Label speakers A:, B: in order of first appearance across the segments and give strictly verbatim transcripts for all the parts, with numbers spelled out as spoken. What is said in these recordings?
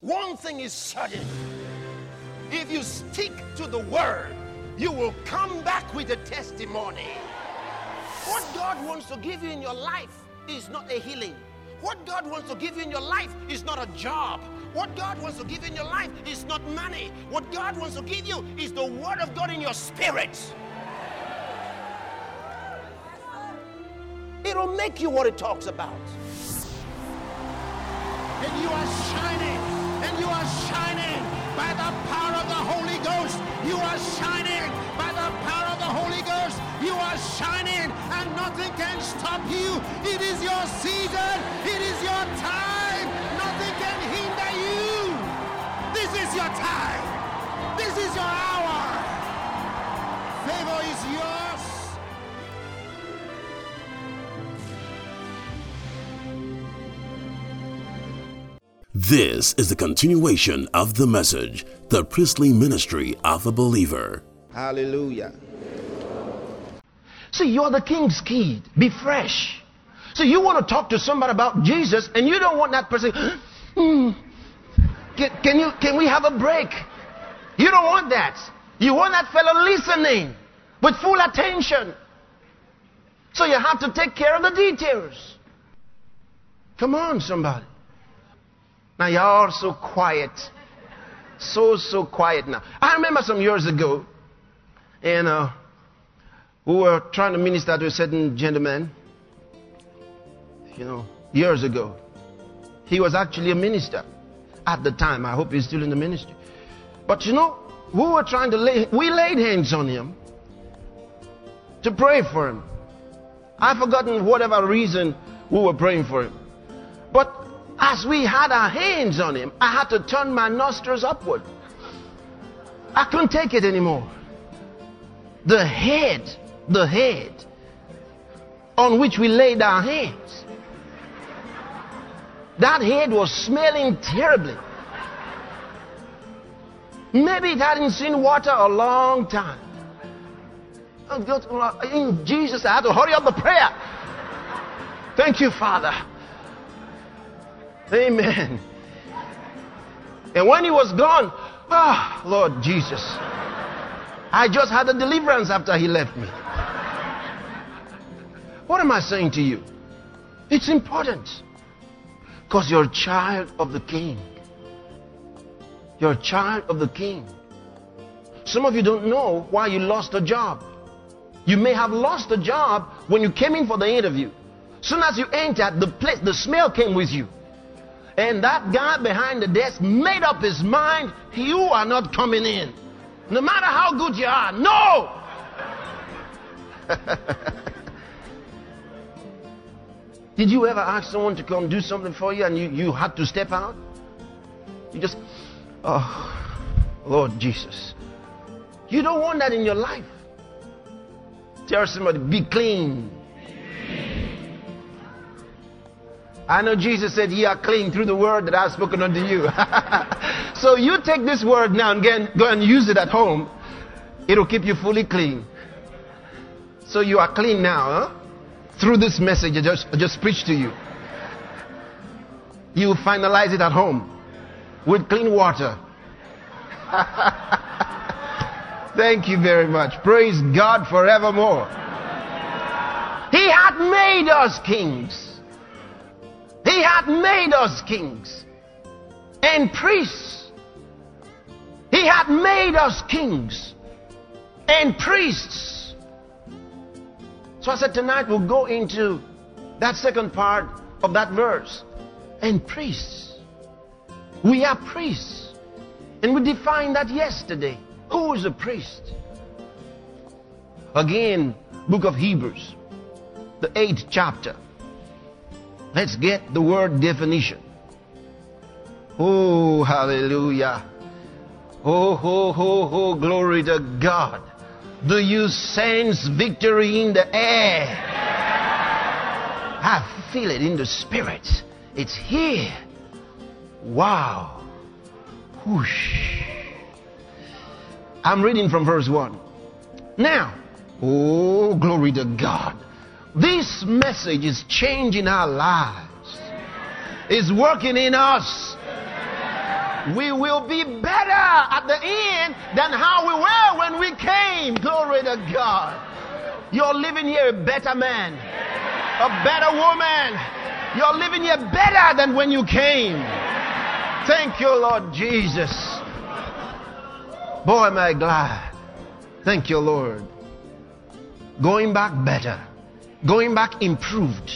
A: One thing is certain. If you stick to the word, you will come back with a testimony. What God wants to give you in your life is not a healing. What God wants to give you in your life is not a job. What God wants to give you in your life is not money. What God wants to give you is the word of God in your spirit. It'll make you what it talks about.
B: And you are shining, and you are shining by the power of the Holy Ghost. You are shining by the power of the Holy Ghost. You are shining, and nothing can stop you. It is your season. It is your time. Nothing can hinder you. This is your time. This is your hour. Favor is yours.
C: This is the continuation of the message, the priestly ministry of a believer.
A: Hallelujah. See, you're the king's kid. Be fresh. So you want to talk to somebody about Jesus, and you don't want that person, hmm, can, can, you, can we have a break? You don't want that. You want that fellow listening with full attention. So you have to take care of the details. Come on, somebody. Now y'all are so quiet. So, so quiet now. I remember some years ago, and uh, we were trying to minister to a certain gentleman, you know, years ago. He was actually a minister at the time. I hope he's still in the ministry. But you know, we were trying to lay, we laid hands on him to pray for him. I've forgotten whatever reason we were praying for him. But as we had our hands on him, I had to turn my nostrils upward. I couldn't take it anymore. The head, the head on which we laid our hands, that head was smelling terribly. Maybe it hadn't seen water a long time. In Jesus, I had to hurry up the prayer. Thank you, Father. Amen. And when he was gone, ah, oh, Lord Jesus, I just had a deliverance after he left me. What am I saying to you? It's important. Because you're a child of the King. You're a child of the King. Some of you don't know why you lost a job. You may have lost a job when you came in for the interview. Soon as you entered the place, the smell came with you. And that guy behind the desk made up his mind, you are not coming in. No matter how good you are. No! Did you ever ask someone to come do something for you and you, you had to step out? You just, oh, Lord Jesus. You don't want that in your life. Tell somebody, be clean. I know Jesus said, ye are clean through the word that I've spoken unto you. So you take this word now and again, go and use it at home. It'll keep you fully clean. So you are clean now, huh? Through this message I just, I just preached to you. You finalize it at home with clean water. Thank you very much. Praise God forevermore. He had made us kings. He had made us kings and priests. He had made us kings and priests. So I said tonight we'll go into that second part of that verse. And priests. We are priests. And we defined that yesterday. Who is a priest? Again, book of Hebrews, the eighth chapter. Let's get the word definition. Oh, hallelujah. Oh, ho, ho, ho, glory to God. Do you sense victory in the air? I feel it in the spirit. It's here. Wow. Whoosh. I'm reading from verse one. Now, oh, glory to God. This message is changing our lives. It's working in us. We will be better at the end than how we were when we came. Glory to God. You're living here a better man, a better woman. You're living here better than when you came. Thank you, Lord Jesus. Boy, am I glad. Thank you, Lord. Going back better. Going back improved.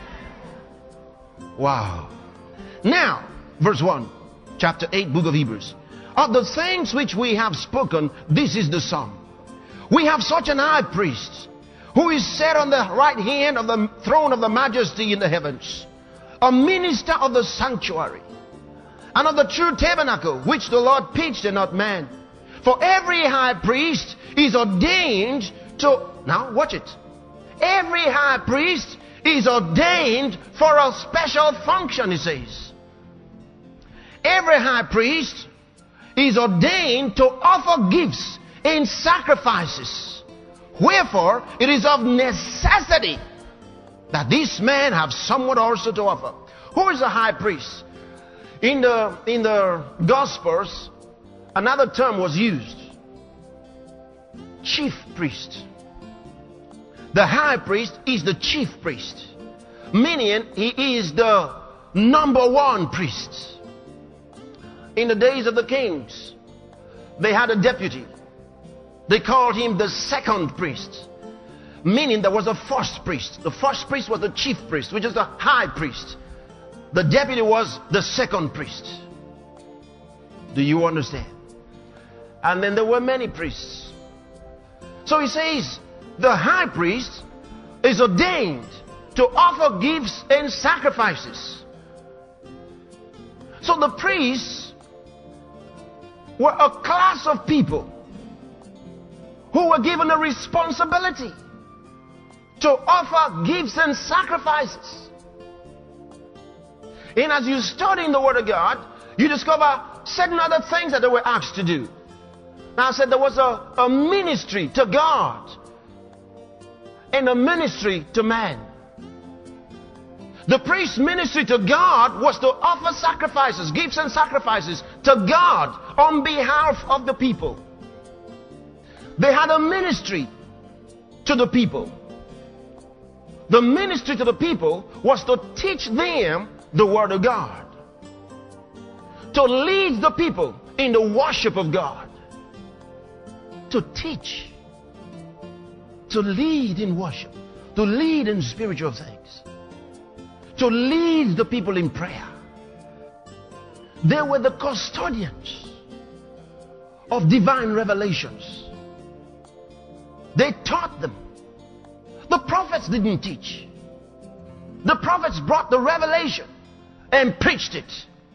A: Wow. Now, verse one, chapter eight, book of Hebrews. Of the things which we have spoken, this is the sum. We have such an high priest, who is set on the right hand of the throne of the majesty in the heavens, a minister of the sanctuary, and of the true tabernacle, which the Lord pitched and not man. For every high priest is ordained to... Now, watch it. Every high priest is ordained for a special function, he says. Every high priest is ordained to offer gifts and sacrifices. Wherefore, it is of necessity that this man have somewhat also to offer. Who is a high priest? In the, in the Gospels, another term was used. Chief priest. The high priest is the chief priest, meaning he is the number one priest. In the days of the kings, they had a deputy. They called him the second priest, meaning there was a first priest. The first priest was the chief priest, which is the high priest. The deputy was the second priest. Do you understand? And then there were many priests. So he says, the high priest is ordained to offer gifts and sacrifices. So the priests were a class of people who were given a responsibility to offer gifts and sacrifices. And as you study in the Word of God, you discover certain other things that they were asked to do. Now I said there was a, a ministry to God and a ministry to man. The priest's ministry to God was to offer sacrifices, gifts and sacrifices to God on behalf of the people. They had a ministry to the people. The ministry to the people was to teach them the Word of God, to lead the people in the worship of God, to teach, to lead in worship, to lead in spiritual things, to lead the people in prayer. They were the custodians of divine revelations. They taught them. The prophets didn't teach. The prophets brought the revelation and preached it.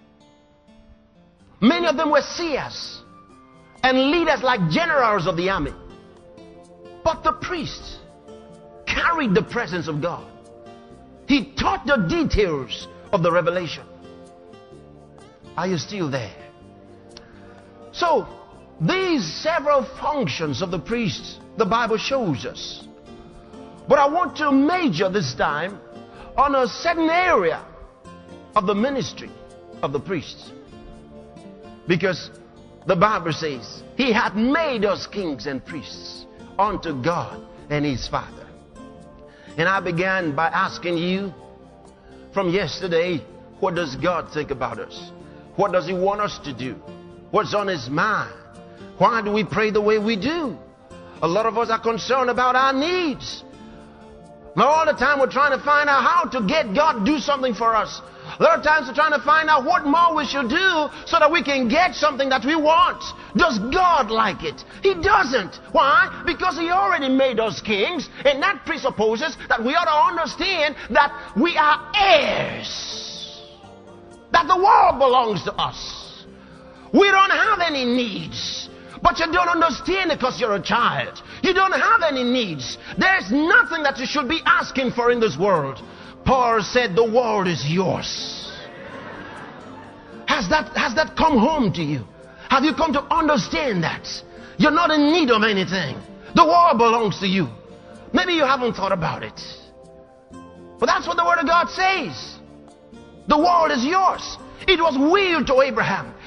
A: Many of them were seers and leaders like generals of the army. But the priest carried the presence of God. He taught the details of the revelation. Are you still there? So, these several functions of the priest, the Bible shows us. But I want to major this time on a certain area of the ministry of the priests. Because the Bible says, He hath made us kings and priests unto God and His Father. And I began by asking you from yesterday, what does God think about us? What does He want us to do? What's on His mind? Why do we pray the way we do? A lot of us are concerned about our needs. Now all the time we're trying to find out how to get God to do something for us. A lot of times we're trying to find out what more we should do so that we can get something that we want. Does God like it? He doesn't. Why? Because He already made us kings, and that presupposes that we ought to understand that we are heirs. That the world belongs to us. We don't have any needs. But you don't understand it because you're a child. You don't have any needs. There's nothing that you should be asking for in this world. Paul said the world is yours. Has that, has that come home to you? Have you come to understand that? You're not in need of anything. The world belongs to you. Maybe you haven't thought about it. But that's what the Word of God says. The world is yours. It was willed to Abraham.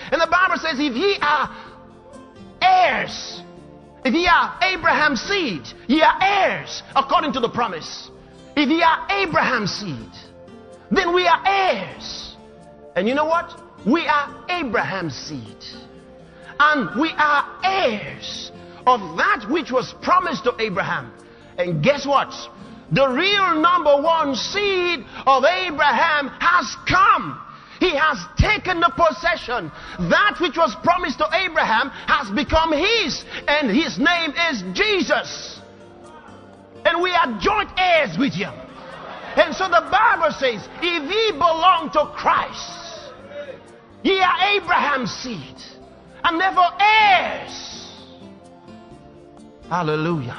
A: And the Bible says, if ye are heirs, if ye are Abraham's seed, ye are heirs according to the promise. If ye are Abraham's seed, then we are heirs. And you know what? We are Abraham's seed. And we are heirs of that which was promised to Abraham. And guess what? The real number one seed of Abraham has come. He has taken the possession. That which was promised to Abraham has become his. And his name is Jesus. And we are joint heirs with him. And so the Bible says, if ye belong to Christ, ye are Abraham's seed, and therefore heirs. Hallelujah.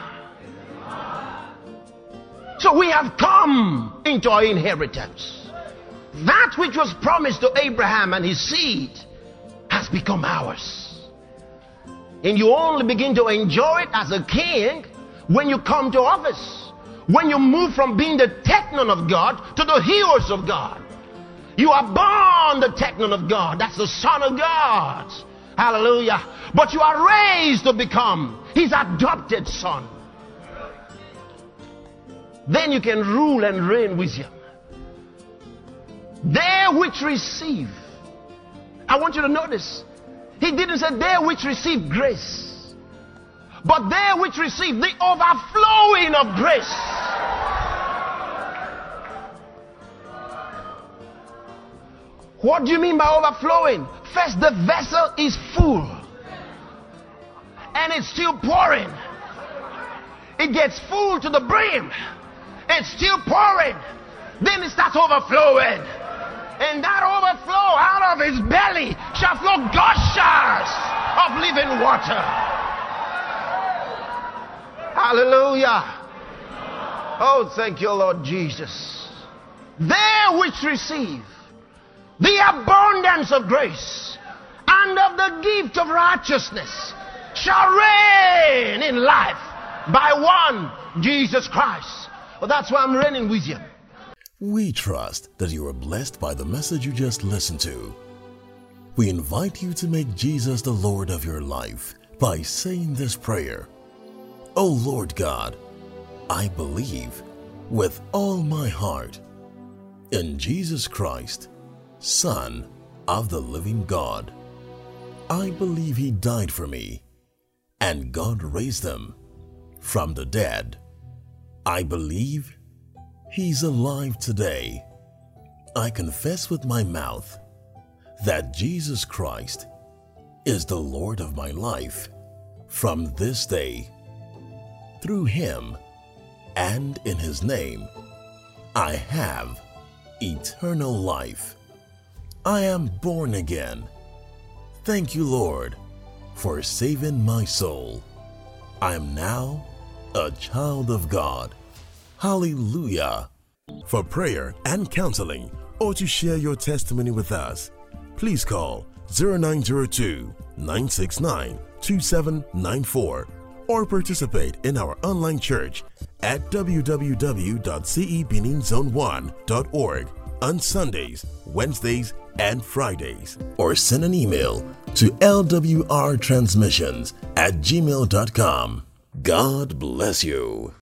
A: So we have come into our inheritance. That which was promised to Abraham and his seed has become ours. And you only begin to enjoy it as a king when you come to office. When you move from being the technon of God to the heroes of God. You are born the technon of God. That's the Son of God. Hallelujah. But you are raised to become his adopted son. Then you can rule and reign with him. They which receive. I want you to notice. He didn't say they which receive grace, but they which receive the overflowing of grace. What do you mean by overflowing? First, the vessel is full and it's still pouring. It gets full to the brim. It's still pouring. Then it starts overflowing. And that overflow out of his belly shall flow gushers of living water. Hallelujah. Oh, thank you, Lord Jesus. They which receive the abundance of grace and of the gift of righteousness shall reign in life by one, Jesus Christ. Well, that's why I'm reigning with you.
C: We trust that you are blessed by the message you just listened to. We invite you to make Jesus the Lord of your life by saying this prayer. O Lord God, I believe with all my heart in Jesus Christ, Son of the living God. I believe he died for me and God raised him from the dead. I believe he's alive today. I confess with my mouth that Jesus Christ is the Lord of my life from this day. Through him and in his name, I have eternal life. I am born again. Thank you, Lord, for saving my soul. I am now a child of God. Hallelujah. For prayer and counseling or to share your testimony with us, please call zero nine zero two, nine six nine, two seven nine four or participate in our online church at w w w dot c e benin zone one dot org on Sundays, Wednesdays, and Fridays. Or send an email to l w r transmissions at gmail dot com. God bless you.